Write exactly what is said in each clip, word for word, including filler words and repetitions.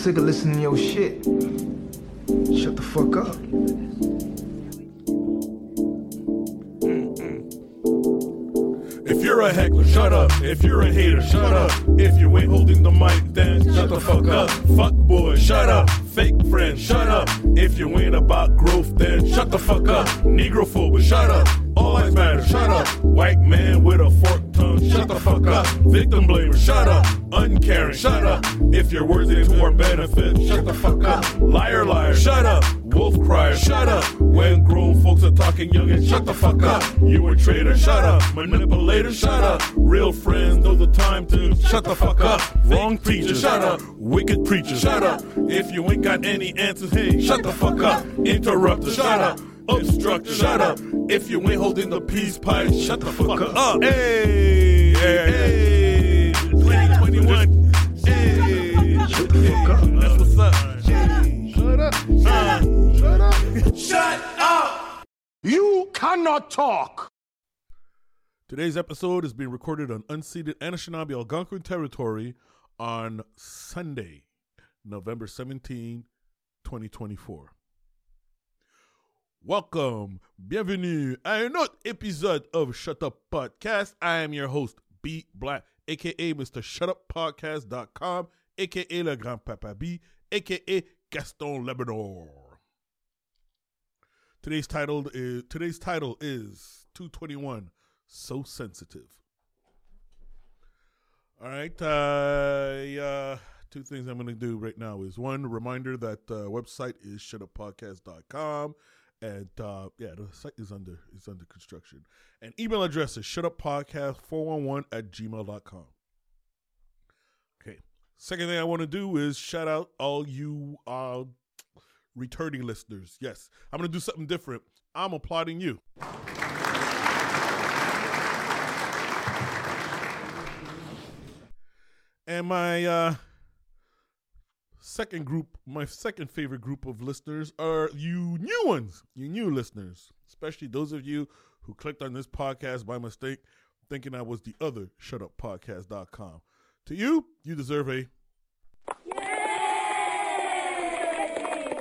sick of listening to your shit. Shut the fuck up. If you're a heckler, shut up. If you're a hater, shut up. If you ain't holding the mic, then shut the fuck up. Fuck boy, shut up. Fake friend, shut up. If you ain't about growth, then shut the fuck up. Negrophobe, shut up. All lives matter, shut up. White man with a forked tongue, shut the fuck up. Victim blamer, shut up. Uncaring, shut up. If you're worthy to our benefit, shut the fuck up. Liar, liar, shut up. Wolf crier, shut up. When grown folks are talking young and shut the fuck up. You a traitor, shut up. Manipulator, shut up. Real friends know the time to shut the fuck up. Wrong preacher, shut up. Wicked preacher, shut up. If you ain't got any answers, hey, shut the fuck up. Interrupter, shut up. Obstructor, shut up. If you ain't holding the peace pipe, shut the fuck up. Hey, hey, twenty twenty-one. Hey, shut the fuck up. That's what's up. Shut up. Shut up. Shut up. Shut up. You cannot talk. Today's episode is being recorded on unceded Anishinaabe Algonquin territory on Sunday, November seventeenth, twenty twenty-four. Welcome, bienvenue à un autre épisode of Shut Up Podcast. I am your host, B Black, aka Mister Shut Up Podcast dot com, aka Le Grand Papa B, aka Gaston Lebanon. Today's title is today's title is two twenty-one. So sensitive. All right. Uh, uh, two things I'm going to do right now is one, a reminder that the uh, website is shut up podcast dot com. And uh, yeah, the site is under is under construction. And email address is shutuppodcast four one one at gmail dot com. Okay. Second thing I want to do is shout out all you uh, returning listeners. Yes, I'm going to do something different. I'm applauding you. And my uh, second group, my second favorite group of listeners are you new ones, you new listeners, especially those of you who clicked on this podcast by mistake, thinking I was the other shut up podcast dot com. To you, you deserve a Yay!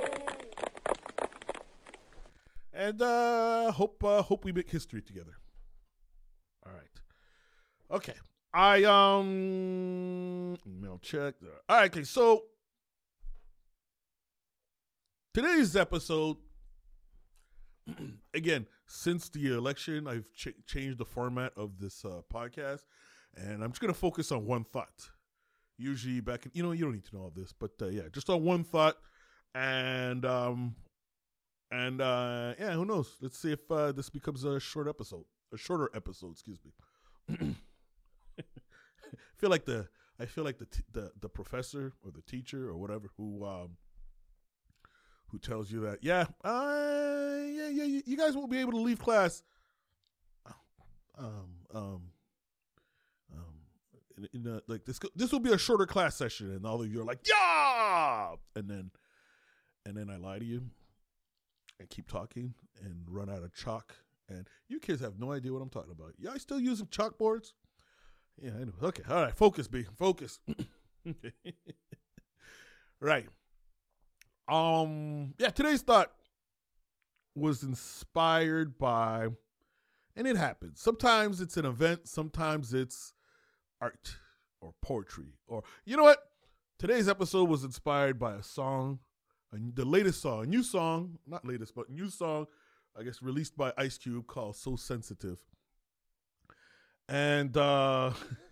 And uh, hope uh, hope we make history together. All right. Okay. I, um, email check. All right, okay, so today's episode, again, since the election, I've ch- changed the format of this uh, podcast, and I'm just going to focus on one thought. Usually back in, you know, you don't need to know all this, but uh, yeah, just on one thought, and, um, and, uh, yeah, who knows? Let's see if uh, this becomes a short episode, a shorter episode, excuse me. I feel like the I feel like the, t- the the professor or the teacher or whatever who um who tells you that yeah uh yeah yeah you, you guys won't be able to leave class um um um in, in a, like this this will be a shorter class session, and all of you are like yeah, and then and then I lie to you and keep talking and run out of chalk, and you kids have no idea what I'm talking about. Y'all still using chalkboards? Yeah, I know. Okay, all right. Focus, B. Focus. Right. Um. Yeah. Today's thought was inspired by, and it happens. Sometimes it's an event. Sometimes it's art or poetry, or you know what? Today's episode was inspired by a song, a, the latest song, a new song, not latest, but new song, I guess, released by Ice Cube called "So Sensitive." And uh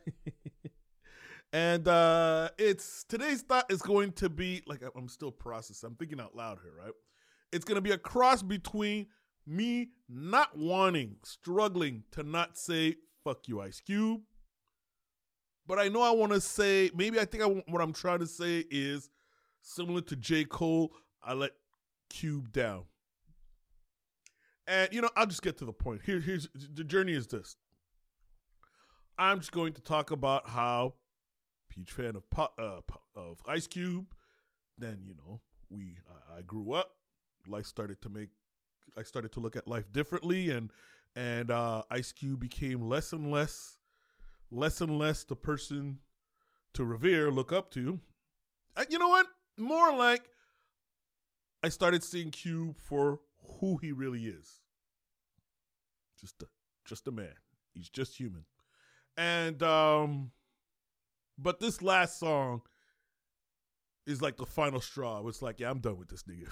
and uh it's today's thought is going to be like I'm still processing. I'm thinking out loud here, right? It's going to be a cross between me not wanting, struggling to not say fuck you, Ice Cube, but I know I want to say, maybe I think I what I'm trying to say is similar to J. Cole, I let Cube down. And you know, I'll just get to the point. Here here's the journey is this. I'm just going to talk about how, huge fan of uh, of Ice Cube. Then you know we I, I grew up. Life started to make. I started to look at life differently, and and uh, Ice Cube became less and less, less and less the person to revere, look up to. Uh, you know what? more like I started seeing Cube for who he really is. Just a, just a man. He's just human. And, um, but this last song is like the final straw. It's like, yeah, I'm done with this nigga.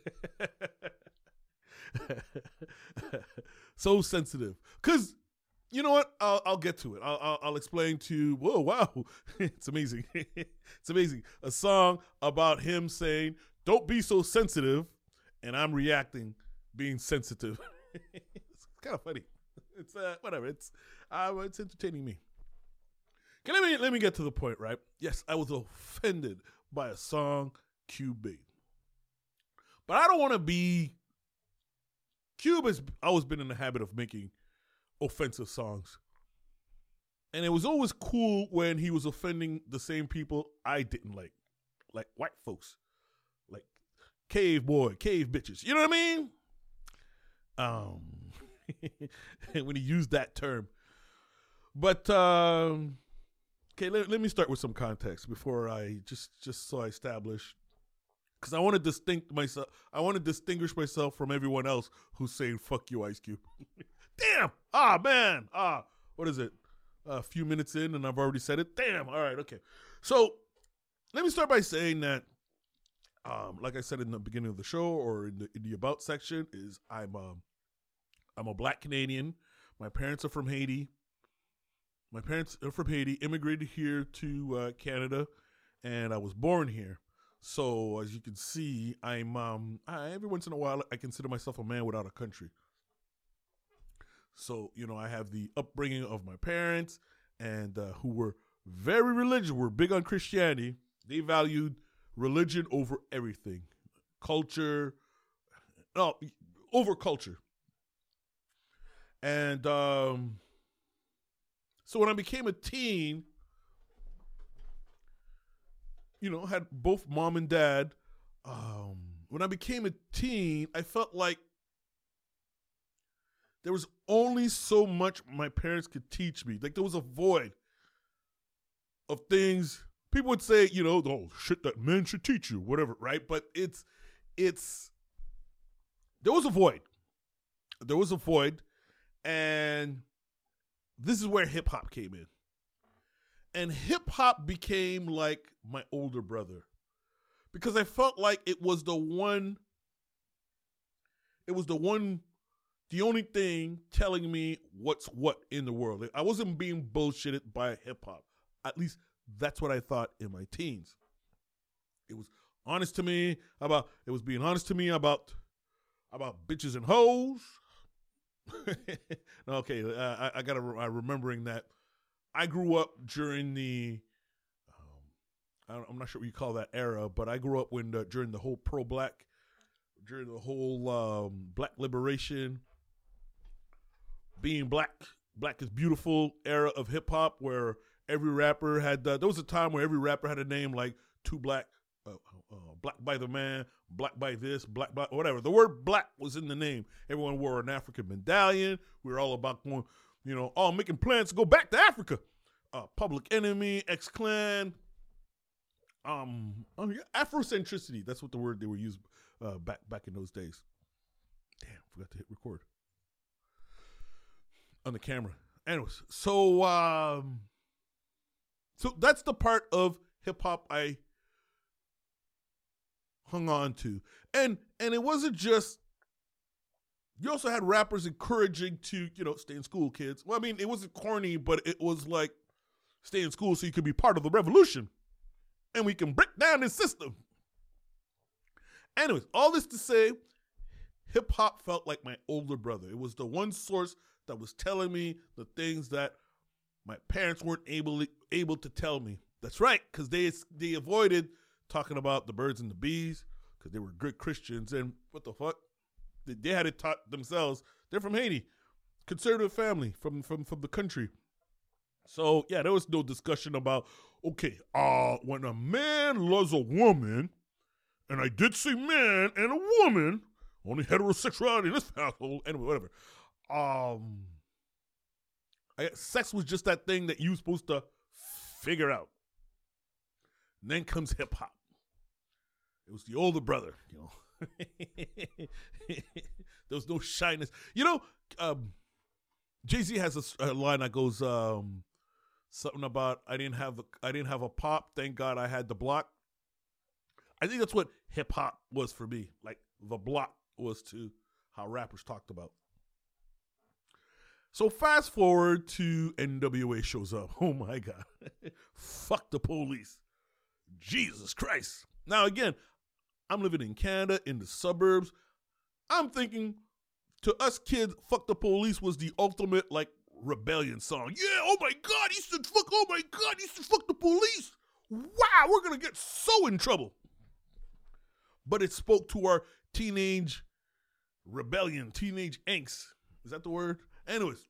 So sensitive. Because, you know what? I'll, I'll get to it. I'll, I'll, I'll explain to, whoa, wow. It's amazing. It's amazing. A song about him saying, don't be so sensitive. And I'm reacting being sensitive. It's kind of funny. It's uh, whatever. It's uh, it's entertaining me. Okay, let me let me get to the point, right? Yes, I was offended by a song Cube made, but I don't want to be. Cube has always been in the habit of making offensive songs, and it was always cool when he was offending the same people I didn't like, like white folks, like cave boy, cave bitches. You know what I mean? Um. When he used that term. But, um, okay, let, let me start with some context before I, just, just so I establish, because I want to distinct myself, I want to distinguish myself from everyone else who's saying, fuck you, Ice Cube. Damn! Ah, man! Ah, what is it? A few minutes in and I've already said it? Damn! All right, okay. So, let me start by saying that, um, like I said in the beginning of the show or in the, in the About section, is I'm, um, I'm a black Canadian. My parents are from Haiti. My parents are from Haiti, immigrated here to uh, Canada, and I was born here. So as you can see, I'm um, I, every once in a while I consider myself a man without a country. So, you know, I have the upbringing of my parents, and uh, who were very religious, were big on Christianity. They valued religion over everything, culture, no, over culture. And um, so when I became a teen, you know, had both mom and dad. Um, when I became a teen, I felt like there was only so much my parents could teach me. Like there was a void of things. People would say, you know, oh, shit that men should teach you, whatever, right? But it's, it's, there was a void. There was a void. And this is where hip hop came in. And hip hop became like my older brother. Because I felt like it was the one, it was the one, the only thing telling me what's what in the world. I wasn't being bullshitted by hip hop. At least that's what I thought in my teens. It was honest to me about, it was being honest to me about, about bitches and hoes. Okay, uh, I, I got to re- remembering that I grew up during the, um, I'm not sure what you call that era, but I grew up when the, during the whole pro-black, during the whole um, black liberation, being black, black is beautiful era of hip hop, where every rapper had, uh, there was a time where every rapper had a name like Two Black, uh, uh, Black by the Man, Black by this, Black by whatever. The word black was in the name. Everyone wore an African medallion. We were all about going, you know, all making plans to go back to Africa. Uh, Public Enemy, X-Clan, um, Afrocentricity. That's what the word they were used uh, back back in those days. Damn, forgot to hit record on the camera. Anyways, so um, so that's the part of hip hop I hung on to. And and it wasn't just, you also had rappers encouraging to, you know, stay in school, kids. Well, I mean, it wasn't corny, but it was like, stay in school so you could be part of the revolution. And we can break down this system. Anyways, all this to say, hip hop felt like my older brother. It was the one source that was telling me the things that my parents weren't able, able to tell me. That's right, because they, they avoided talking about the birds and the bees, because they were good Christians, and what the fuck? They, they had it taught themselves. They're from Haiti, conservative family from, from, from the country. So, yeah, there was no discussion about, okay, uh, when a man loves a woman, and I did see man and a woman, only heterosexuality in this household, anyway, whatever. Um, I, sex was just that thing that you were supposed to figure out. And then comes hip hop. It was the older brother, you know. There was no shyness. You know, um, Jay-Z has a, a line that goes um, something about I didn't have a, I didn't have a pop. Thank God I had the block. I think that's what hip hop was for me. Like the block was to how rappers talked about. So fast forward to N W A shows up. Oh my God. Fuck the police. Jesus Christ. Now again, I'm living in Canada in the suburbs. I'm thinking to us kids, fuck the police was the ultimate like rebellion song. Yeah, oh my God, he said fuck, oh my God, he said fuck the police. Wow, we're going to get so in trouble. But it spoke to our teenage rebellion, teenage angst. Is that the word? Anyways,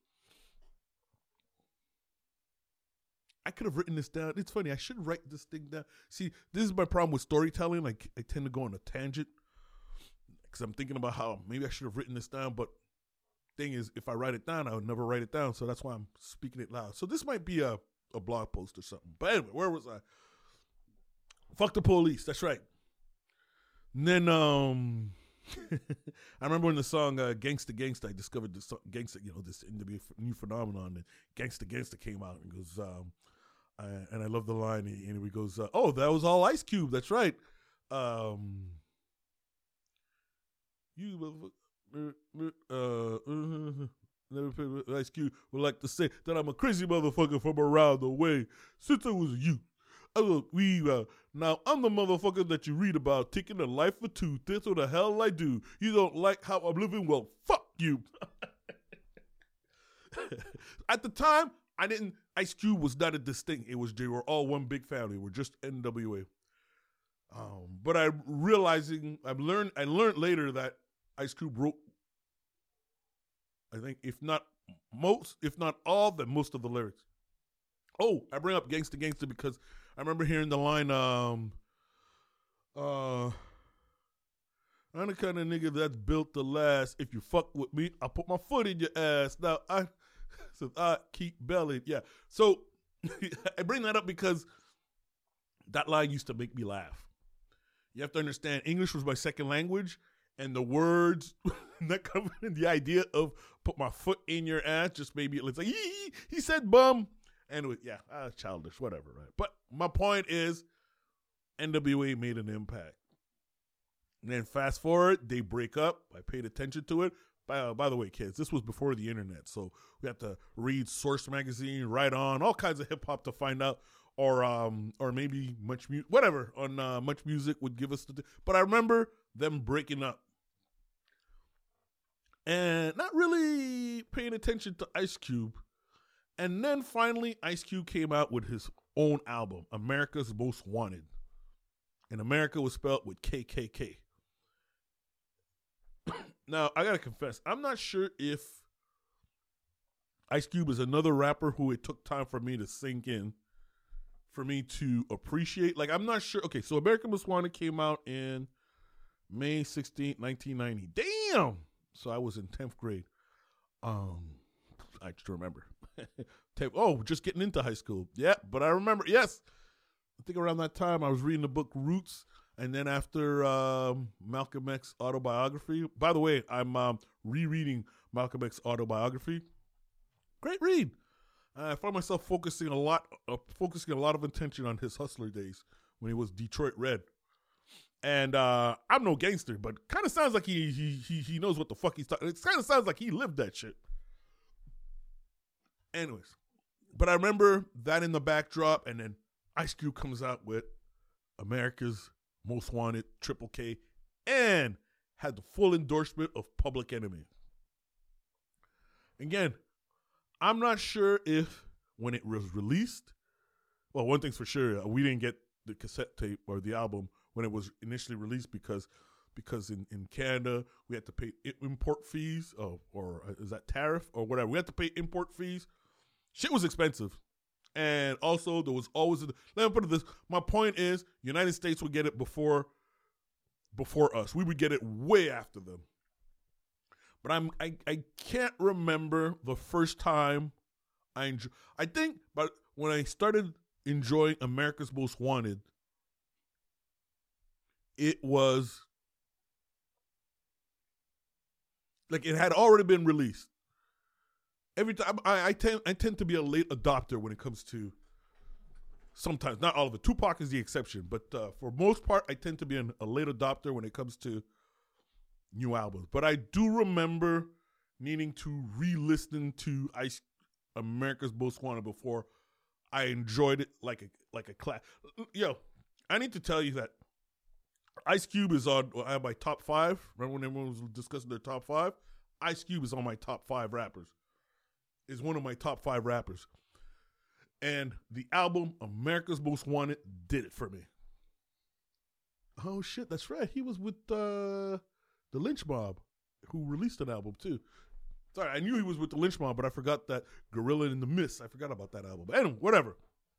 I could have written this down. It's funny. I should write this thing down. See, this is my problem with storytelling. Like, I tend to go on a tangent because I'm thinking about how maybe I should have written this down. But thing is, if I write it down, I would never write it down. So that's why I'm speaking it loud. So this might be a, a blog post or something. But anyway, where was I? Fuck the police. That's right. And then, um... I remember when the song uh, "Gangsta Gangsta," I discovered this song, gangsta, you know, this new phenomenon. And "Gangsta Gangsta" came out and goes, um, I, and I love the line. And he goes, uh, "Oh, that was all Ice Cube. That's right. Um, you, uh, uh, Ice Cube would like to say that I'm a crazy motherfucker from around the way since I was a youth. Oh, we uh, now I'm the motherfucker that you read about taking the life of two. That's what the hell I do. You don't like how I'm living? Well, fuck you." At the time, I didn't. Ice Cube was not a distinct. It was they were all one big family. We're just N W A. Um, but I realizing I learned. I learned later that Ice Cube wrote, I think, if not most, if not all, then most of the lyrics. Oh, I bring up "Gangsta Gangsta" because I remember hearing the line, um, uh, "I'm the kind of nigga that's built to last. If you fuck with me, I'll put my foot in your ass." Now, I, so I keep belling. Yeah. So I bring that up because that line used to make me laugh. You have to understand, English was my second language, and the words that come in the idea of put my foot in your ass just made me, it's like, he, he said bum. Anyway, yeah, uh, childish, whatever, right? But my point is, N W A made an impact. And then fast forward, they break up. I paid attention to it. By, uh, by the way, kids, this was before the internet, so we had to read Source Magazine, Right On, all kinds of hip hop to find out, or um, or maybe Much Music, whatever on uh, Much Music would give us the. Th- but I remember them breaking up, and not really paying attention to Ice Cube. And then finally, Ice Cube came out with his own album, America's Most Wanted. And America was spelled with K K K. Now, I got to confess, I'm not sure if Ice Cube is another rapper who it took time for me to sink in, for me to appreciate. Like, I'm not sure. Okay, so America Most Wanted came out in May sixteenth, nineteen ninety. Damn! So I was in tenth grade. Um, I just remember. Oh, just getting into high school. Yeah, but I remember, yes. I think around that time I was reading the book Roots, and then after um, Malcolm X autobiography. By the way, I'm um, rereading Malcolm X autobiography. Great read. I found myself focusing a lot, uh, focusing a lot of attention on his hustler days when he was Detroit Red. And uh, I'm no gangster, but kind of sounds like he he he he knows what the fuck he's talking. It kind of sounds like he lived that shit. Anyways, but I remember that in the backdrop, and then Ice Cube comes out with America's Most Wanted, Triple K, and had the full endorsement of Public Enemy. Again, I'm not sure if when it was released, well, one thing's for sure, we didn't get the cassette tape or the album when it was initially released because because in, in Canada, we had to pay import fees, oh, or is that tariff or whatever. We had to pay import fees. Shit was expensive. And also, there was always, a, let me put it this, my point is, United States would get it before before us. We would get it way after them. But I'm, I, I can't remember the first time I enjoy, I think, but when I started enjoying America's Most Wanted, it was like it had already been released. Every time I, I tend I tend to be a late adopter when it comes to sometimes, not all of it. Tupac is the exception, but uh, for most part, I tend to be an, a late adopter when it comes to new albums. But I do remember needing to re-listen to Ice America's Most Wanted before I enjoyed it like a like a class. Yo, I need to tell you that Ice Cube is on I have my top five. Remember when everyone was discussing their top five? Ice Cube is on my top five rappers. Is one of my top five rappers. And the album America's Most Wanted did it for me. Oh shit, that's right. He was with uh, the Lynch Mob, who released an album too. Sorry, I knew he was with the Lynch Mob, but I forgot that Gorilla in the Mist. I forgot about that album. But anyway, whatever.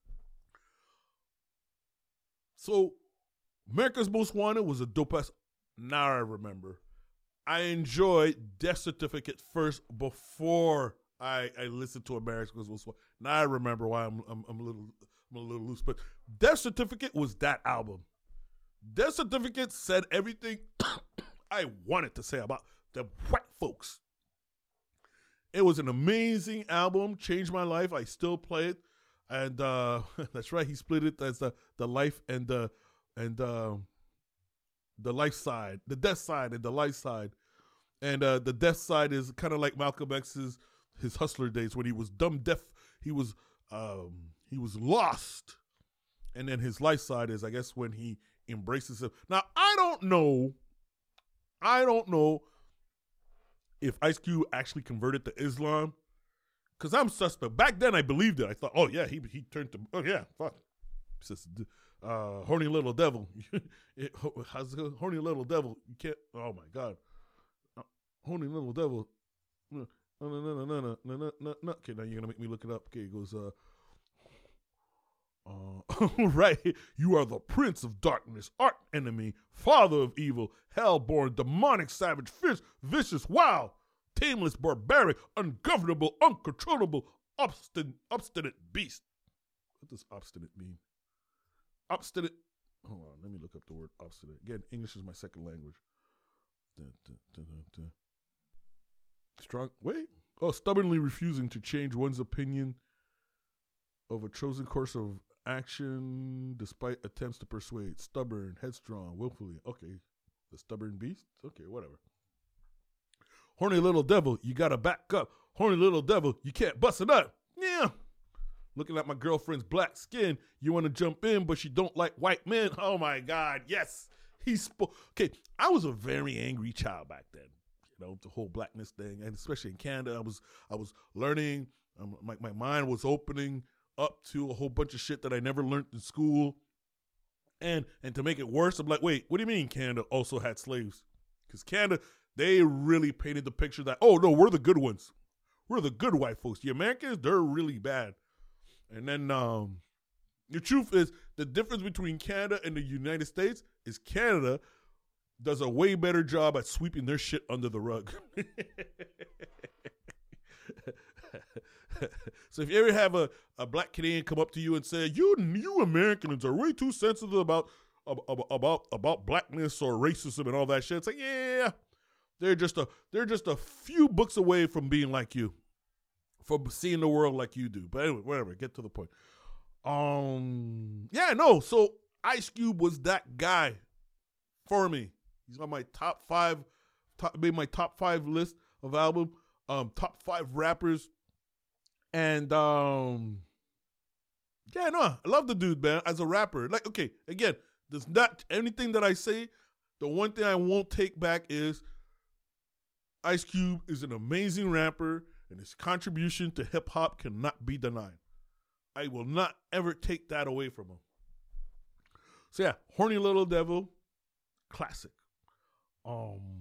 So, America's Most Wanted was a dope ass. Now I remember. I enjoyed Death Certificate first before I, I listened to America's Most Wanted. Now I remember why I'm I'm, I'm a little I'm a little loose. But Death Certificate was that album. Death Certificate said everything I wanted to say about the white folks. It was an amazing album, changed my life. I still play it, and uh, that's right. He split it as the the life and the and uh, the life side, the death side, and the life side. And uh, the death side is kind of like Malcolm X's his hustler days when he was dumb deaf. He was um, he was lost, and then his life side is, I guess, when he embraces him. Now I don't know, I don't know. if Ice Cube actually converted to Islam, because I'm suspect. Back then, I believed it. I thought, oh, yeah, he he turned to, oh, yeah, fuck. Says, uh, horny little devil. it, how's it, horny little devil. You can't, oh, my God. Uh, horny little devil. No, no, no, no, no, no, no, no, no. Okay, now you're going to make me look it up. Okay, it goes, uh, Uh, right, you are the prince of darkness, arch enemy, father of evil, hell-born, demonic, savage, fierce, vicious, wild, tameless, barbaric, ungovernable, uncontrollable, obstinate, obstinate beast. What does obstinate mean? Obstinate. Hold on, let me look up the word obstinate. Again, English is my second language. Dun, dun, dun, dun, dun. Strong. Wait. Oh, stubbornly refusing to change one's opinion of a chosen course of action despite attempts to persuade. Stubborn, headstrong, willfully. Okay. The stubborn beast? Okay, whatever. Horny little devil, you gotta back up. Horny little devil, you can't bust it up. Yeah. Looking at my girlfriend's black skin, you want to jump in, but she don't like white men. Oh my God, yes. He spoke. Okay, I was a very angry child back then. You know, the whole blackness thing, and especially in Canada, I was I was learning. Um, my my mind was opening up to a whole bunch of shit that I never learned in school. And and to make it worse, I'm like, wait, what do you mean Canada also had slaves? Because Canada, they really painted the picture that, oh, no, we're the good ones. We're the good white folks. The Americans, they're really bad. And then um, the truth is, the difference between Canada and the United States is Canada does a way better job at sweeping their shit under the rug. So if you ever have a, a black Canadian come up to you and say, you you Americans are way too sensitive about, about about about blackness or racism and all that shit, it's like, yeah, they're just a they're just a few books away from being like you, from seeing the world like you do. But anyway, whatever, get to the point. Um, yeah, no. So Ice Cube was that guy for me. He's on my top five, top, made my top five list of album, um, top five rappers. And, um, yeah, no, I love the dude, man, as a rapper. Like, okay, again, there's not anything that I say. The one thing I won't take back is Ice Cube is an amazing rapper, and his contribution to hip-hop cannot be denied. I will not ever take that away from him. So, yeah, Horny Little Devil, classic. Um...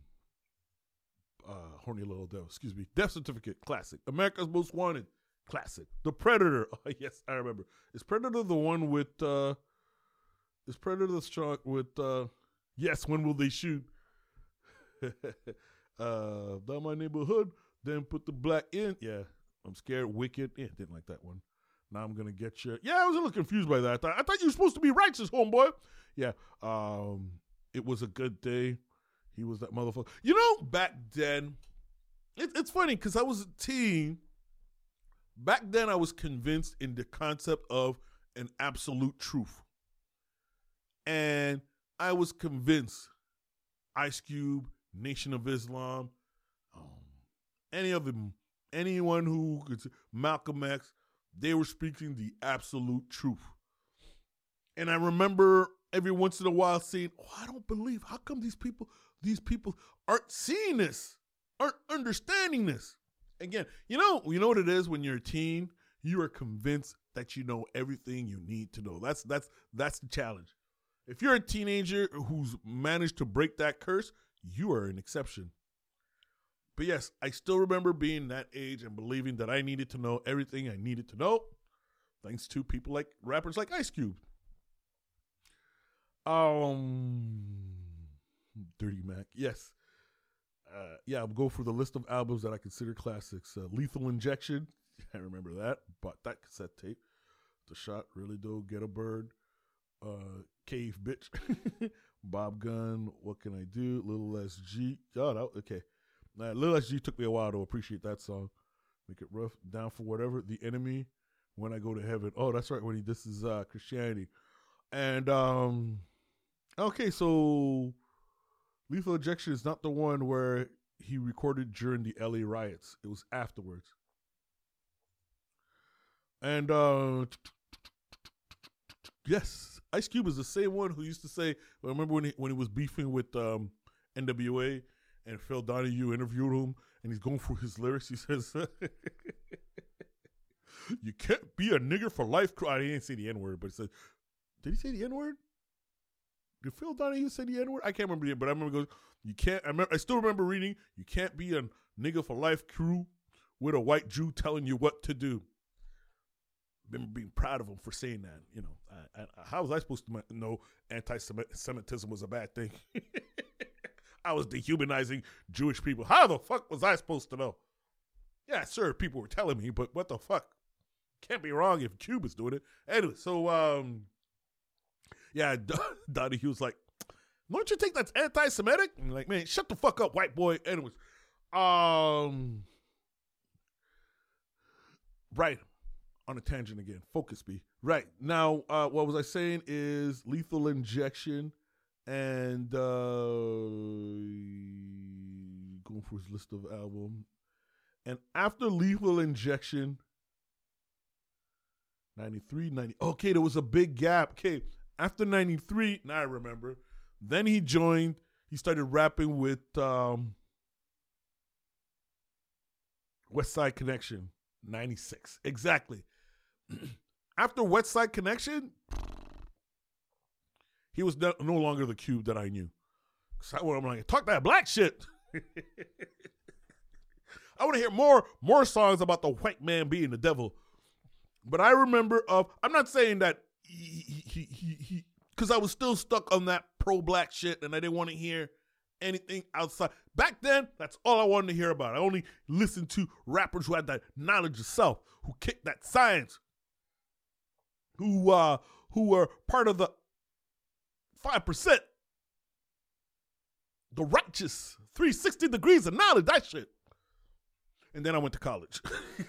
Uh, Horny Little Devil, excuse me. Death Certificate, classic. America's Most Wanted, classic. The Predator, oh, yes, I remember. Is Predator the one with, uh, is Predator the strong with, uh, yes, when will they shoot? uh, down my neighborhood, then put the black in. Yeah, I'm scared, wicked. Yeah, didn't like that one. Now I'm going to get you. Yeah, I was a little confused by that. I thought, I thought you were supposed to be righteous, homeboy. Yeah, um, It was a good day. He was that motherfucker. You know, back then, it, it's funny because I was a teen. Back then, I was convinced in the concept of an absolute truth. And I was convinced Ice Cube, Nation of Islam, um, any of them, anyone who could, Malcolm X, they were speaking the absolute truth. And I remember every once in a while saying, oh, I don't believe, how come these people, these people aren't seeing this, aren't understanding this? Again, you know, you know what it is when you're a teen? You are convinced that you know everything you need to know. That's that's that's the challenge. If you're a teenager who's managed to break that curse, you are an exception. But yes, I still remember being that age and believing that I needed to know everything I needed to know, thanks to people like rappers like Ice Cube. Um, Dirty Mac, yes. Uh, yeah, I'll go for the list of albums that I consider classics. Uh, Lethal Injection, I remember that. Bought that cassette tape. The Shot, Really Though, Get a Bird. Uh, Cave Bitch. Bob Gunn, What Can I Do? Little S G. Oh, that, okay. Uh, Little S G took me a while to appreciate that song. Make It Rough. Down for Whatever. The Enemy. When I Go to Heaven. Oh, that's right. When he this is uh, Christianity. And um, okay, so Lethal Injection is not the one where he recorded during the L A riots. It was afterwards. And uh, yes, Ice Cube is the same one who used to say, I remember when he, when he was beefing with um, N W A and Phil Donahue interviewed him and he's going through his lyrics. He says, you can't be a nigger for life. I didn't say the N-word, but he said, did he say the N-word? Did Phil Donahue say the N-word? I can't remember it, but I remember going, you can't, I, remember, I still remember reading, you can't be a nigger for life crew with a white Jew telling you what to do. Remember being proud of him for saying that. You know, I, I, how was I supposed to know anti-Semitism was a bad thing? I was dehumanizing Jewish people. How the fuck was I supposed to know? Yeah, sure, people were telling me, but what the fuck? Can't be wrong if Cube is doing it. Anyway, so, um, yeah, Donnie, was like, don't you think that's anti-Semitic? And like, man, shut the fuck up, white boy. Anyways, um, right. On a tangent again. Focus, B. Right. Now, uh, what was I saying is Lethal Injection and uh, going for his list of album. And after Lethal Injection, ninety-three, ninety. Okay, there was a big gap. Okay, after ninety-three, now I remember. Then he joined, he started rapping with um, West Side Connection, ninety-six. Exactly. After West Side Connection, he was no, no longer the Cube that I knew. So I, I'm like, talk that black shit. I want to hear more more songs about the white man being the devil. But I remember of, I'm not saying that he, he, he, he, because I was still stuck on that pro-black shit and I didn't want to hear anything outside. Back then, that's all I wanted to hear about. I only listened to rappers who had that knowledge of self, who kicked that science, who uh, who were part of the five percent, the righteous, three hundred sixty degrees of knowledge, that shit. And then I went to college.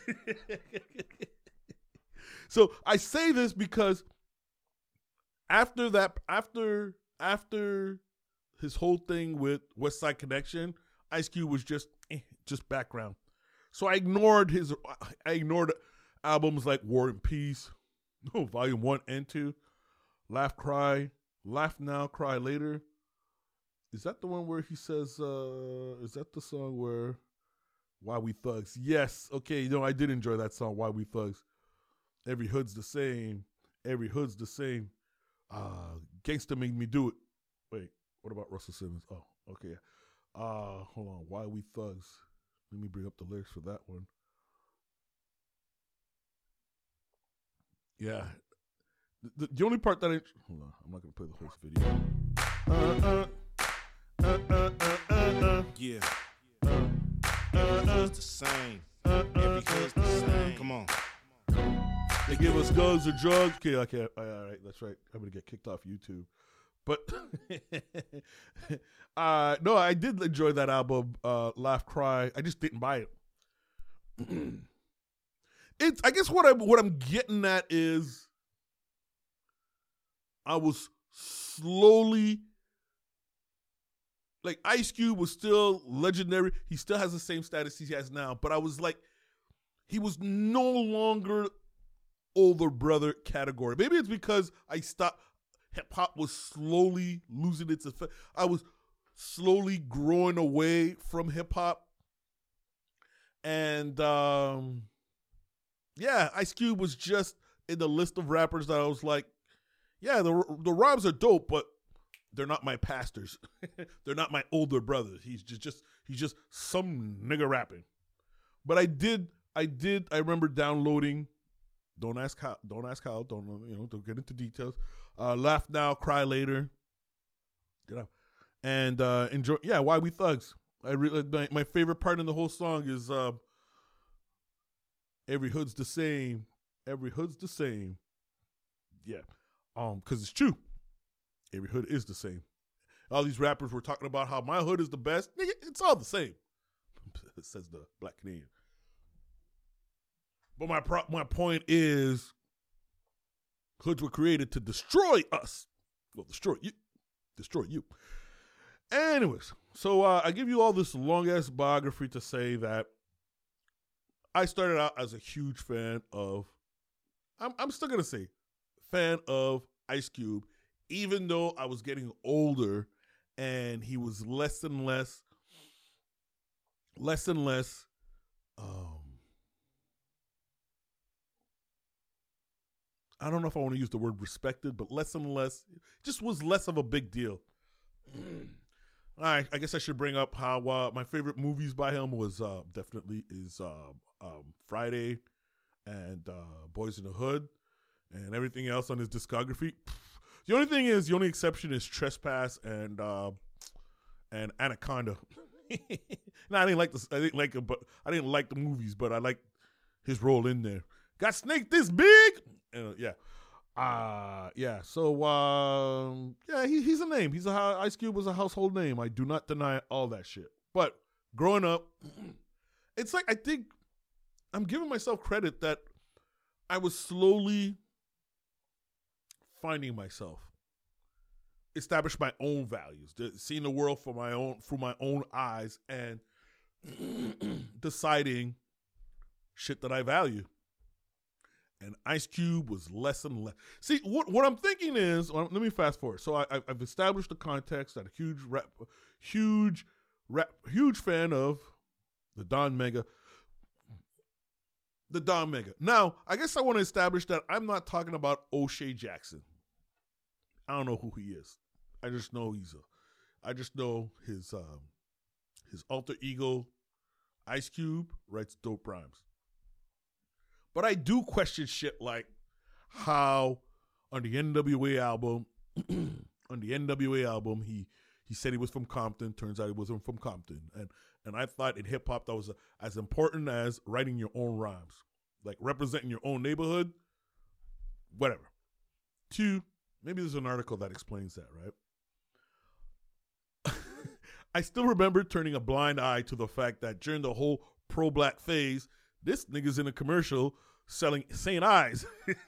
So I say this because after that, after after his whole thing with West Side Connection, Ice Cube was just eh, just background. So I ignored his I ignored albums like War and Peace, no, Volume One and Two, Laugh Cry, Laugh Now, Cry Later. Is that the one where he says? Uh, is that the song where Why We Thugs? Yes. Okay. You know, I did enjoy that song, Why We Thugs. Every hood's the same. Every hood's the same. Uh, Gangsta Made Me Do It. Wait, what about Russell Simmons? Oh, okay. Uh, hold on. Why We Thugs? Let me bring up the lyrics for that one. Yeah. The, the only part that I... Hold on. I'm not going to play the whole video. Uh, uh, uh, uh, uh, uh, uh. Yeah. Uh, uh, uh, it's the same. Uh, uh, Every hood's the same. Come on. They give us guns or drugs. Okay, okay, all right, that's right. I'm gonna get kicked off YouTube. But uh, no, I did enjoy that album, uh, Laugh Cry. I just didn't buy it. It's I guess what I'm what I'm getting at is I was slowly like Ice Cube was still legendary. He still has the same status he has now, but I was like he was no longer older brother category. Maybe it's because I stopped hip hop was slowly losing its effect. I was slowly growing away from hip hop. And um yeah, Ice Cube was just in the list of rappers that I was like, yeah, the the rhymes are dope, but they're not my pastors. They're not my older brothers. He's just, just he's just some nigga rapping. But I did I did I remember downloading. Don't ask how. Don't ask how. Don't you know? Don't get into details. Uh, Laugh Now, Cry Later. You know, and uh, enjoy. Yeah, Why We Thugs. I really my, my favorite part in the whole song is. Uh, Every hood's the same. Every hood's the same. Yeah. Um, because it's true. Every hood is the same. All these rappers were talking about how my hood is the best. Nigga, it's all the same. Says the Black Canadian. But my pro- my point is hoods were created to destroy us. Well, destroy you. Destroy you. Anyways, so uh, I give you all this long-ass biography to say that I started out as a huge fan of, I'm, I'm still going to say, fan of Ice Cube, even though I was getting older and he was less and less, less and less, um, I don't know if I want to use the word respected, but less and less, just was less of a big deal. All right, I guess I should bring up how uh, my favorite movies by him was uh, definitely is uh, um, Friday and uh, Boys in the Hood and everything else on his discography. The only thing is, the only exception is Trespass and uh, and Anaconda. No, I didn't like the I didn't like it, but I didn't like the movies, but I liked his role in there. Got Snake this big, and, uh, yeah. Uh, yeah, so, um, yeah, he, he's a name. He's a, Ice Cube was a household name. I do not deny all that shit. But growing up, it's like, I think I'm giving myself credit that I was slowly finding myself, establish my own values, seeing the world for my own, through my own eyes, and deciding shit that I value. And Ice Cube was less and less. See, what what I'm thinking is, well, let me fast forward. So I, I've established the context that a huge rap, huge rap, huge fan of the Don Mega, the Don Mega. Now, I guess I want to establish that I'm not talking about O'Shea Jackson. I don't know who he is. I just know he's a. I just know his um, his alter ego, Ice Cube, writes dope rhymes. But I do question shit like how on the N W A album, on the N W A album, he he said he was from Compton. Turns out he wasn't from Compton. And and I thought in hip hop that was a, as important as writing your own rhymes, like representing your own neighborhood, whatever. Two, maybe there's an article that explains that, right? I still remember turning a blind eye to the fact that during the whole pro-black phase, this nigga's in a commercial selling Saint Eyes.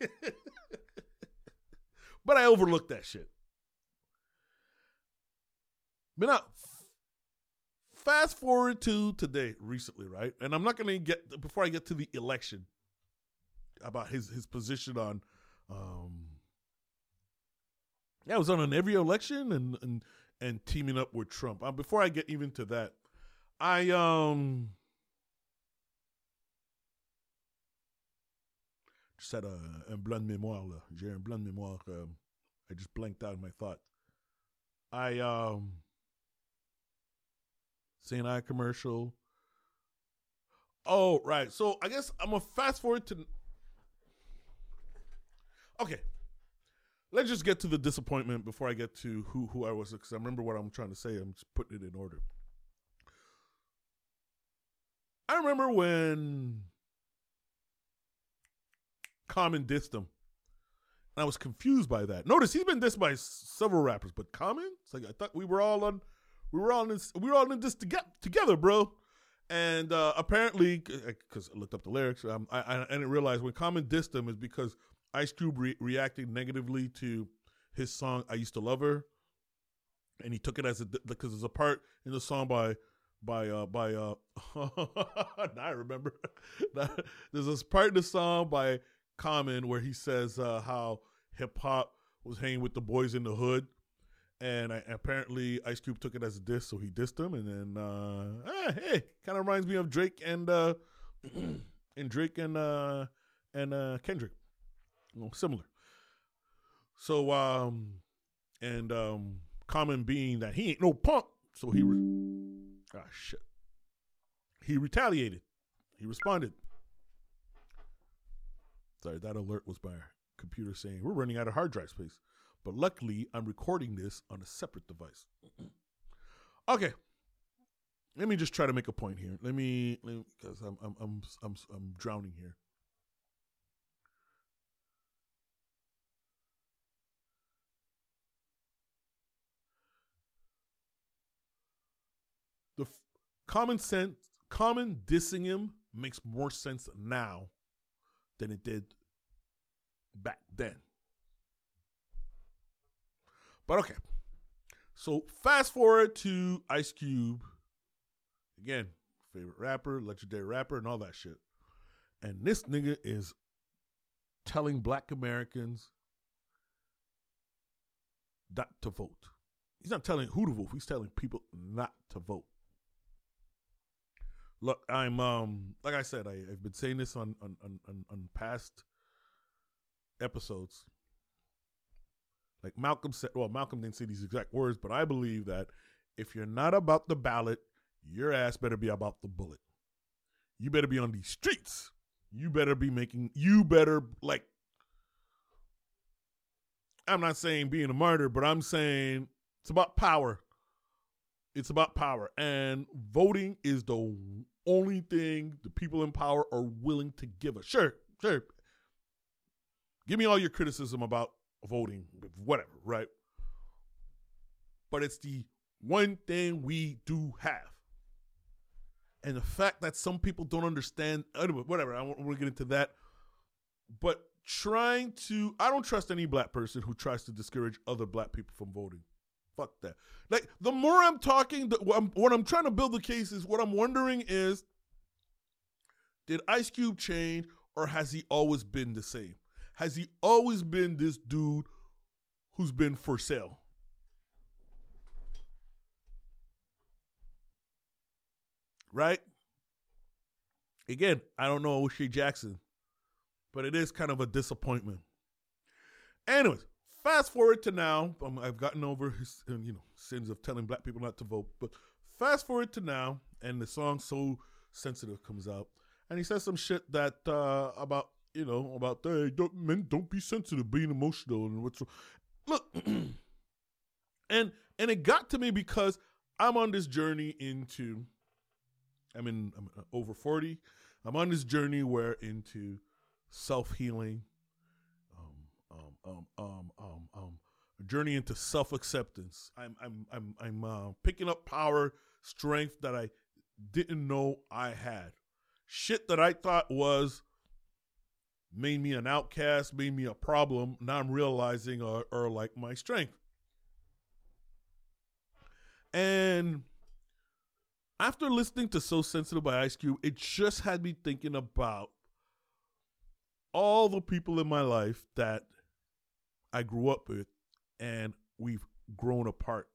But I overlooked that shit. But now, fast forward to today, recently, right? And I'm not going to get, before I get to the election, about his, his position on, um, yeah, it was on, on every election and, and, and teaming up with Trump. Uh, before I get even to that, I, um... Just had a, un blanc de mémoire, là. J'ai un blanc de mémoire. Um, I just blanked out in my thought. I, um, Saint I commercial. Oh, right. So I guess I'm going to fast forward to. Okay. Let's just get to the disappointment before I get to who, who I was, because I remember what I'm trying to say. I'm just putting it in order. I remember when Common dissed him. And I was confused by that. Notice he's been dissed by s- several rappers, but Common, it's like I thought we were all on, we were all in this, we were all in this together, together, bro. And uh, apparently, because I looked up the lyrics, um, I, I, I didn't realize when Common dissed him is because Ice Cube re- reacted negatively to his song "I Used to Love Her," and he took it as a because there's a part in the song by by uh, by uh, now I remember there's this part in the song by Common where he says uh, how hip hop was hanging with the boys in the hood. And I, apparently Ice Cube took it as a diss, so he dissed him. And then, uh, ah, hey, kind of reminds me of Drake and uh, and Drake and uh, and uh, Kendrick, you know, similar. So, um, and um, Common being that he ain't no punk, so he, re- ah, shit, he retaliated. He responded. Sorry, that alert was my computer saying we're running out of hard drive space. But luckily, I'm recording this on a separate device. Okay, let me just try to make a point here. Let me, because I'm I'm I'm I'm I'm drowning here. The f- common sense, common dissing him makes more sense now than it did back then. But okay, so fast forward to Ice Cube, again, favorite rapper, legendary rapper, and all that shit. And this nigga is telling black Americans not to vote. He's not telling who to vote. He's telling people not to vote. Look, I'm um like I said, I, I've been saying this on on, on on past episodes. Like Malcolm said, well, Malcolm didn't say these exact words, but I believe that if you're not about the ballot, your ass better be about the bullet. You better be on these streets. You better be making, you better, like, I'm not saying being a martyr, but I'm saying it's about power. It's about power. And voting is the only thing the people in power are willing to give us. Sure, sure. Give me all your criticism about voting, whatever, right? But it's the one thing we do have. And the fact that some people don't understand, whatever, I won't, I won't get into that. But trying to, I don't trust any black person who tries to discourage other black people from voting. Fuck that. Like, the more I'm talking, the, what, I'm, what I'm trying to build the case is, what I'm wondering is, did Ice Cube change, or has he always been the same? Has he always been this dude who's been for sale? Right? Again, I don't know O'Shea Jackson, but it is kind of a disappointment. Anyways, fast forward to now. Um, I've gotten over his, you know, sins of telling black people not to vote. But fast forward to now, and the song "So Sensitive" comes out, and he says some shit that uh, about. You know, about hey, don't men don't be sensitive, being emotional, and what's look, and and it got to me because I'm on this journey into, I'm in I'm over forty. I'm on this journey where into self healing, um, um, um, um, um, um, a journey into self acceptance. I'm I'm I'm I'm uh, picking up power, strength that I didn't know I had. Shit that I thought was. Made me an outcast, made me a problem. Now I'm realizing are, are like my strength. And after listening to So Sensitive by Ice Cube, it just had me thinking about all the people in my life that I grew up with and we've grown apart.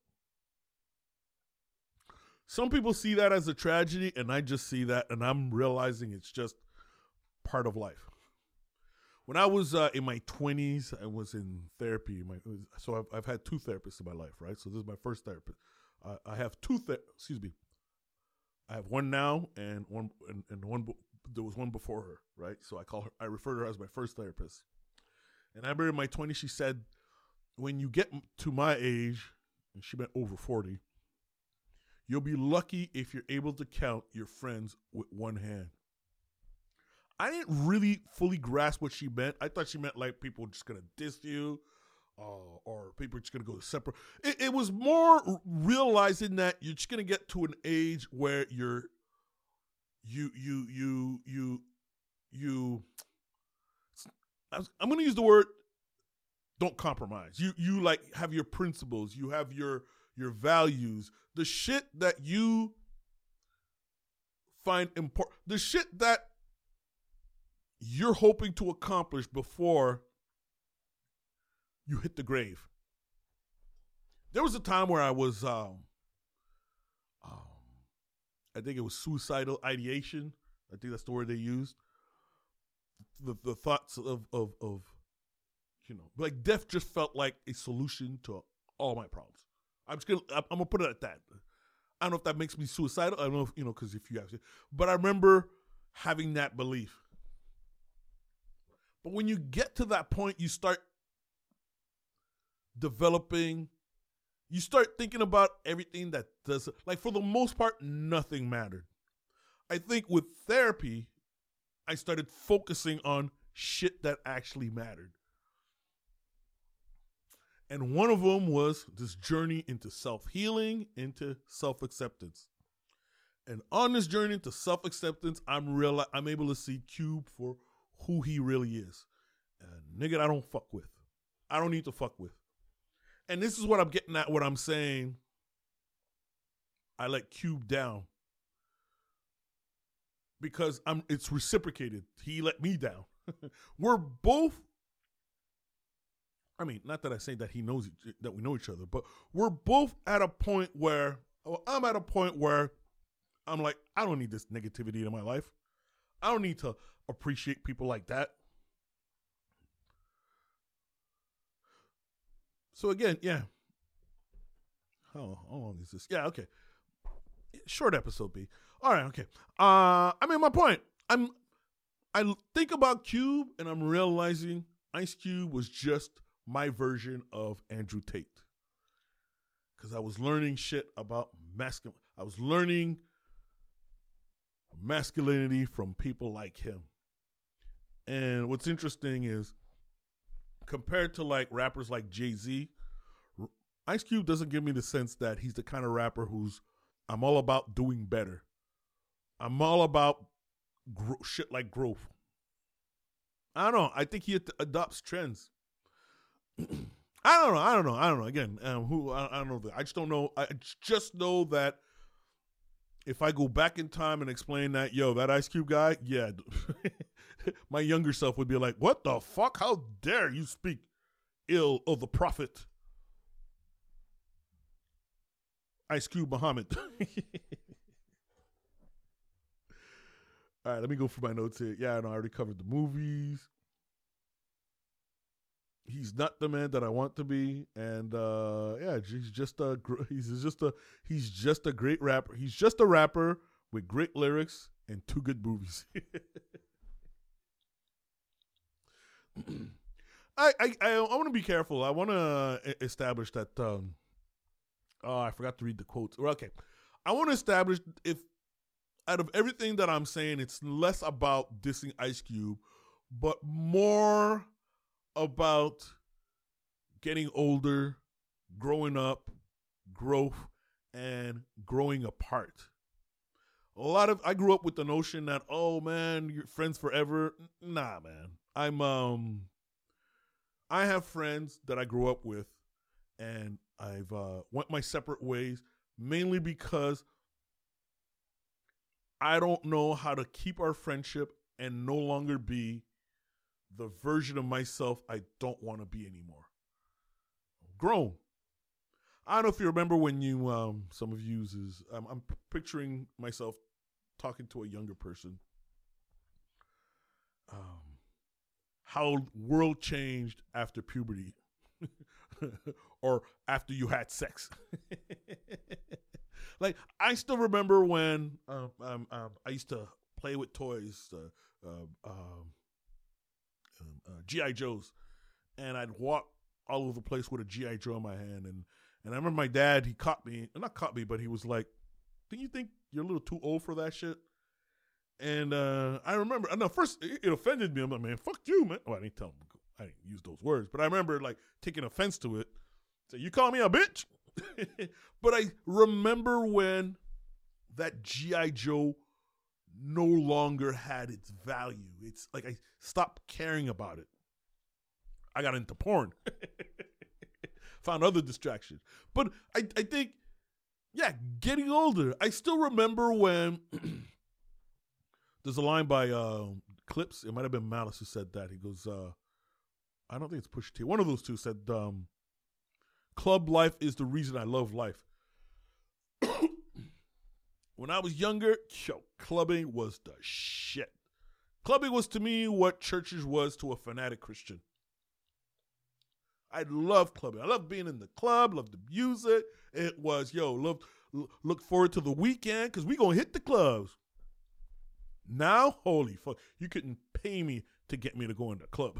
Some people see that as a tragedy, and I just see that, and I'm realizing it's just part of life. When I was uh, in my twenties, I was in therapy. My, so I've, I've had two therapists in my life, right? So this is my first therapist. Uh, I have two, ther- excuse me. I have one now, and one, and, and one. There was one before her, right? So I call her. I refer to her as my first therapist. And I remember in my twenties, she said, "When you get to my age," and she meant over forty, "you'll be lucky if you're able to count your friends with one hand." I didn't really fully grasp what she meant. I thought she meant like people just gonna diss you, uh, or people are just gonna go separate. It, it was more realizing that you're just gonna get to an age where you're, you, you, you, you, you. I'm gonna use the word. Don't compromise. You, you like have your principles. You have your your values. The shit that you find important. The shit that you're hoping to accomplish before you hit the grave. There was a time where I was, um, um, I think it was suicidal ideation. I think that's the word they used. The the thoughts of of of, you know, like death just felt like a solution to all my problems. I'm just gonna I'm gonna put it at that. I don't know if that makes me suicidal. I don't know if, you know, because if you actually, but I remember having that belief. But when you get to that point, you start developing, you start thinking about everything that does, like for the most part, nothing mattered. I think with therapy, I started focusing on shit that actually mattered. And one of them was this journey into self-healing, into self-acceptance. And on this journey to self-acceptance, I'm real, I'm able to see Cube for who he really is. And nigga, I don't fuck with. I don't need to fuck with. And this is what I'm getting at, what I'm saying. I let Cube down. Because I'm it's reciprocated. He let me down. We're both, I mean, not that I say that he knows that we know each other, but we're both at a point where, well, I'm at a point where I'm like, I don't need this negativity in my life. I don't need to appreciate people like that. So again, yeah. How, how long is this? Yeah, okay. Short episode, B. All right, okay. Uh, I mean, my point. I'm. I think about Cube, and I'm realizing Ice Cube was just my version of Andrew Tate. Because I was learning shit about masculine. I was learning masculinity from people like him. And what's interesting is, compared to like rappers like Jay-Z, Ice Cube doesn't give me the sense that he's the kind of rapper who's, I'm all about doing better. I'm all about gro- shit like growth. I don't know. I think he ad- adopts trends. I don't know. I don't know. I don't know. Again, um, who I, I don't know. I just don't know. I just know that if I go back in time and explain that, yo, that Ice Cube guy, yeah, my younger self would be like, what the fuck? How dare you speak ill of the prophet? Ice Cube Muhammad. All right, let me go through my notes here. Yeah, I know I already covered the movies. He's not the man that I want to be, and uh, yeah, he's just a he's just a he's just a great rapper. He's just a rapper with great lyrics and two good movies. I I I, I want to be careful. I want to establish that. Um, oh, I forgot to read the quotes. Okay, I want to establish if out of everything that I'm saying, it's less about dissing Ice Cube, but more about getting older, growing up, growth, and growing apart. A lot of I grew up with the notion that, oh man, you're friends forever. Nah, man. I'm um I have friends that I grew up with, and I've uh, went my separate ways, mainly because I don't know how to keep our friendship and no longer be the version of myself I don't want to be anymore. Grown. I don't know if you remember when you, um, some of you is, um, I'm picturing myself talking to a younger person. Um, how world changed after puberty or after you had sex. Like, I still remember when um, um, um, I used to play with toys, uh, uh, um, um, uh, G I Joes, and I'd walk all over the place with a G I Joe in my hand. And, and I remember my dad, he caught me, not caught me, but he was like, "Do you think you're a little too old for that shit?" And uh, I remember, no, first it, it offended me. I'm like, man, fuck you, man. Well, I didn't tell him, I didn't use those words, but I remember like taking offense to it. So you call me a bitch? But I remember when that G I. Joe no longer had its value. It's like I stopped caring about it. I got into porn. Found other distractions. But I, I think, yeah, getting older. I still remember when there's a line by uh, Clips. It might have been Malice who said that. He goes, uh, I don't think it's Pusha T. One of those two said, um, club life is the reason I love life. When I was younger, yo, clubbing was the shit. Clubbing was to me what churches was to a fanatic Christian. I love clubbing. I love being in the club, love the music. It was, yo, love, look forward to the weekend because we going to hit the clubs. Now, holy fuck, you couldn't pay me to get me to go in the club.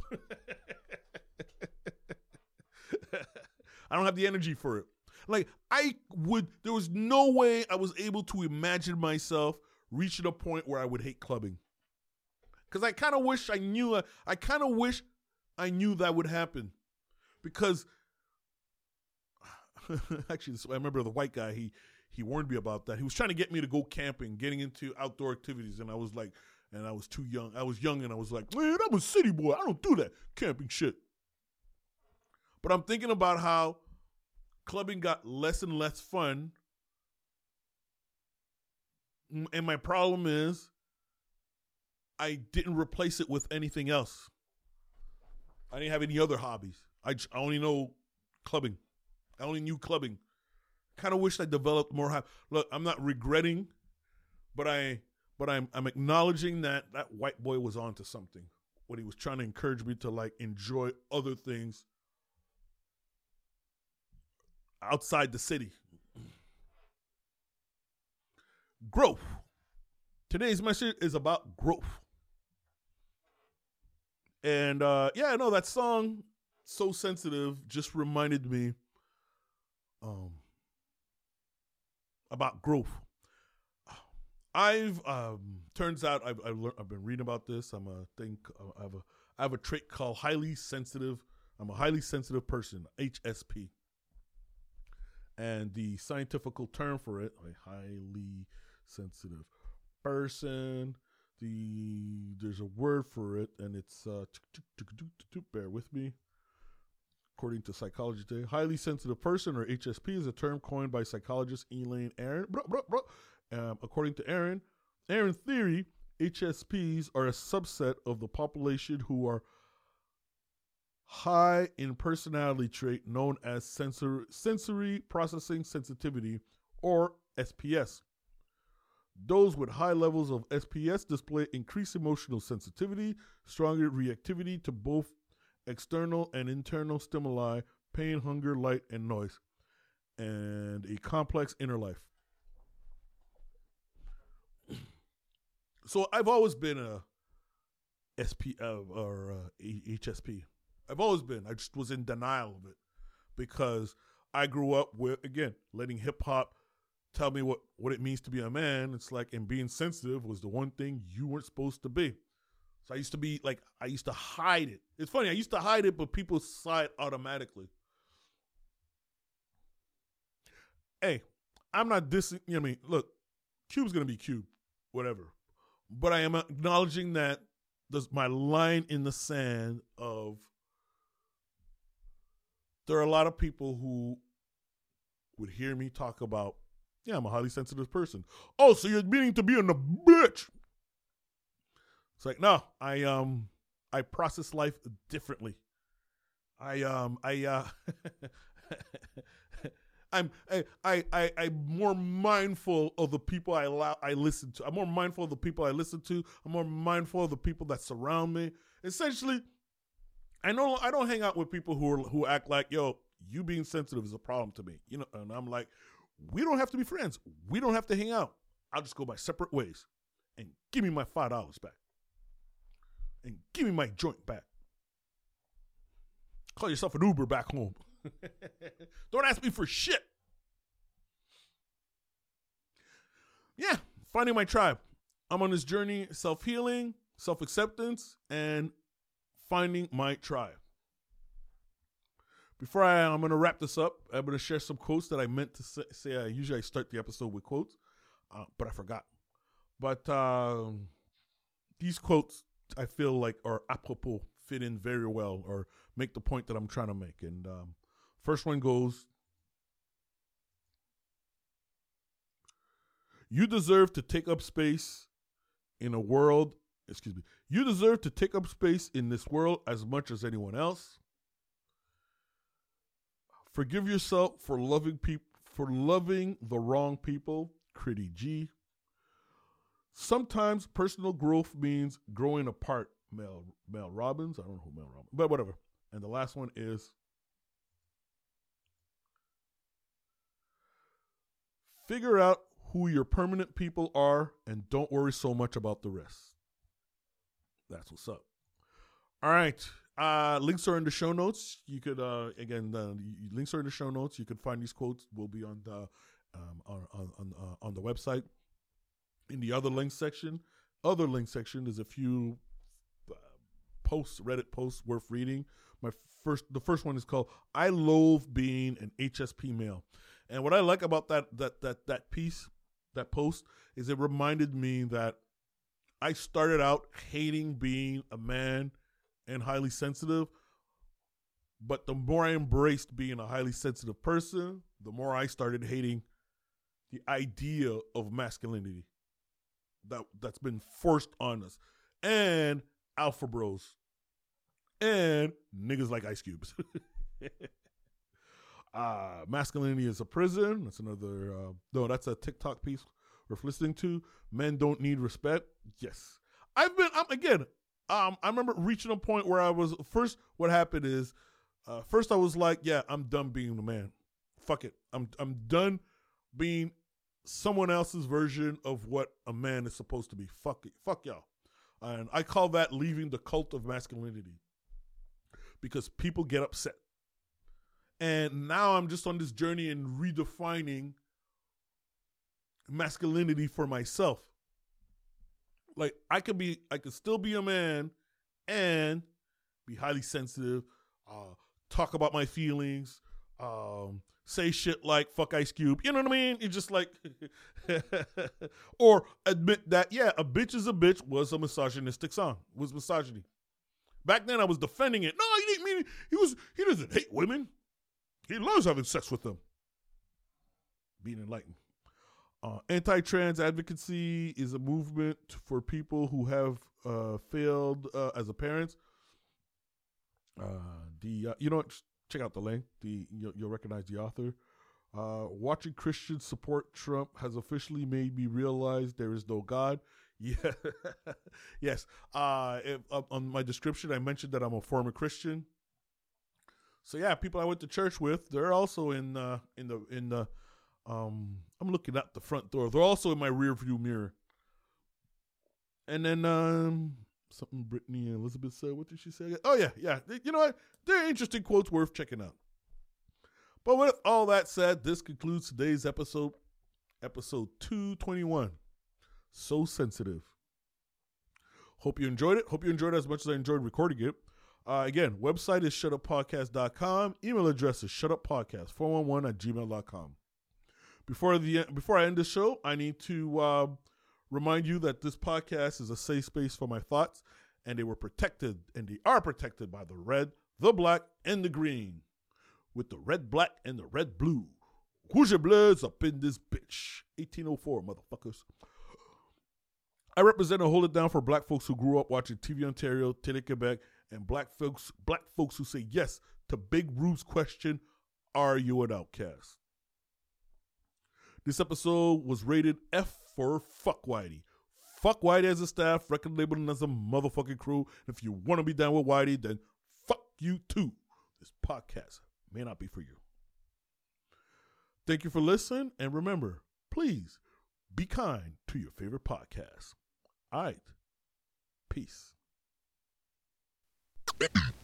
I don't have the energy for it. Like, I would, there was no way I was able to imagine myself reaching a point where I would hate clubbing. Because I kind of wish I knew, I kind of wish I knew that would happen. Because, actually, I remember the white guy, he he warned me about that. He was trying to get me to go camping, getting into outdoor activities. And I was like, and I was too young. I was young and I was like, man, I'm a city boy. I don't do that camping shit. But I'm thinking about how clubbing got less and less fun. And my problem is I didn't replace it with anything else. I didn't have any other hobbies. I, j- I only know clubbing. I only knew clubbing. Kind of wish I developed more. Ho- Look, I'm not regretting, but I, but I'm, I'm acknowledging that that white boy was onto something. When he was trying to encourage me to like enjoy other things outside the city. Growth. Today's message is about growth. And uh, yeah, no, that song, So Sensitive, just reminded me um, about growth. I've um, turns out I've I've, learned, I've been reading about this. I'm a think I have a I have a trait called highly sensitive. I'm a highly sensitive person, H S P. And the scientific term for it, a highly sensitive person. The there's a word for it, and it's uh, bear with me. According to Psychology Today, highly sensitive person, or H S P, is a term coined by psychologist Elaine Aron. Bro, bro, bro. Um, according to Aron, Aron theory, H S Ps are a subset of the population who are high in personality trait known as sensor, sensory processing sensitivity, or S P S. Those with high levels of S P S display increased emotional sensitivity, stronger reactivity to both external and internal stimuli, pain, hunger, light, and noise, and a complex inner life. So I've always been a S P uh, or uh, H S P. I've always been. I just was in denial of it because I grew up with, again, letting hip hop tell me what, what it means to be a man. It's like, and being sensitive was the one thing you weren't supposed to be. So I used to be like, I used to hide it. It's funny, I used to hide it, but people saw it automatically. Hey, I'm not dissing, you know what I mean? Look, Cube's going to be Cube, whatever. But I am acknowledging that there's my line in the sand of there are a lot of people who would hear me talk about, yeah, I'm a highly sensitive person. Oh, so you're meaning to be in a bitch. It's like, no, I um I process life differently. I um I uh I'm I, I I I'm more mindful of the people I allow I listen to. I'm more mindful of the people I listen to. I'm more mindful of the people that surround me. Essentially, I know I don't hang out with people who are who act like, yo, you being sensitive is a problem to me. You know, and I'm like, we don't have to be friends. We don't have to hang out. I'll just go my separate ways. And give me my five dollars back. And give me my joint back. Call yourself an Uber back home. Don't ask me for shit. Yeah, finding my tribe. I'm on this journey, self-healing, self-acceptance, and finding my tribe. Before I, I'm going to wrap this up, I'm going to share some quotes that I meant to say. say I usually I start the episode with quotes, uh, but I forgot. But uh, these quotes, I feel like, are apropos, fit in very well, or make the point that I'm trying to make. And um, first one goes, you deserve to take up space in a world, excuse me, you deserve to take up space in this world as much as anyone else. Forgive yourself for loving people, for loving the wrong people, Critty G. Sometimes personal growth means growing apart, Mel, Mel Robbins. I don't know who Mel Robbins, but whatever. And the last one is, figure out who your permanent people are and don't worry so much about the rest. That's what's up. All right. Uh, links are in the show notes. You could, uh, again, the links are in the show notes. You can find these quotes. Will be on the um, on on on, uh, on the website. In the other links section, other link section, there's a few uh, posts, Reddit posts worth reading. My first, the first one is called "I Loathe Being an H S P Male," and what I like about that that that that piece, that post, is it reminded me that I started out hating being a man and highly sensitive, but the more I embraced being a highly sensitive person, the more I started hating the idea of masculinity that that's been forced on us, and alpha bros, and niggas like Ice Cubes. uh, masculinity is a prison. That's another. Uh, no, that's a TikTok piece worth listening to. Men don't need respect. Yes, I've been. I'm again. Um, I remember reaching a point where I was first. What happened is, uh, first I was like, "Yeah, I'm done being a man. Fuck it. I'm I'm done being someone else's version of what a man is supposed to be. Fuck it. Fuck y'all." And I call that leaving the cult of masculinity, because people get upset. And now I'm just on this journey in redefining masculinity for myself. Like, I could be, I could still be a man and be highly sensitive, uh, talk about my feelings, um, say shit like fuck Ice Cube. You know what I mean? It's just like, or admit that, yeah, a bitch is a bitch was a misogynistic song, was misogyny. Back then I was defending it. No, he didn't mean, he was, he doesn't hate women. He loves having sex with them. Being enlightened. Uh, anti-trans advocacy is a movement for people who have uh, failed uh, as a parent. Uh, the uh, you know what? Check out the link. The you'll, you'll recognize the author. Uh, watching Christians support Trump has officially made me realize there is no God. Yeah, yes. Uh, if, uh, on my description, I mentioned that I'm a former Christian. So yeah, people I went to church with, they're also in uh, in the in the. Um, I'm looking at the front door. They're also in my rear view mirror. And then um, something Brittany and Elizabeth said. What did she say? Oh, yeah, yeah. You know what? They're interesting quotes worth checking out. But with all that said, this concludes today's episode, episode two twenty-one. So sensitive. Hope you enjoyed it. Hope you enjoyed it as much as I enjoyed recording it. Uh, again, website is shut up podcast dot com. Email address is shutuppodcast four one one at gmail dot com. Before the before I end the show, I need to uh, remind you that this podcast is a safe space for my thoughts, and they were protected, and they are protected by the red, the black, and the green. With the red, black, and the red, blue. Who's your bloods up in this bitch? eighteen oh four, motherfuckers. I represent and hold it down for black folks who grew up watching T V Ontario, Télé Québec, and black folks, black folks who say yes to Big Rube's question, are you an outcast? This episode was rated F for Fuck Whitey. Fuck Whitey as a staff, record labeling as a motherfucking crew. If you want to be down with Whitey, then fuck you too. This podcast may not be for you. Thank you for listening, and remember, please be kind to your favorite podcast. All right. Peace.